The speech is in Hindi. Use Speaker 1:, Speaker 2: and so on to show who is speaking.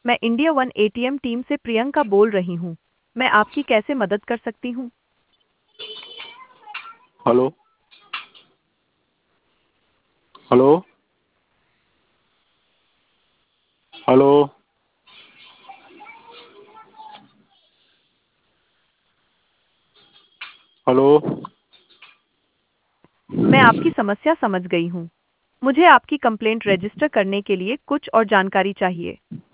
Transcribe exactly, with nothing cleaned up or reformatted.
Speaker 1: मैं इंडिया वन एटीएम टीम से प्रियंका बोल रही हूँ। मैं आपकी कैसे मदद कर सकती हूँ?
Speaker 2: हेलो। हेलो। हेलो। हेलो।
Speaker 1: मैं आपकी समस्या समझ गई हूँ। मुझे आपकी कंप्लेंट रजिस्टर करने के लिए कुछ और जानकारी चाहिए।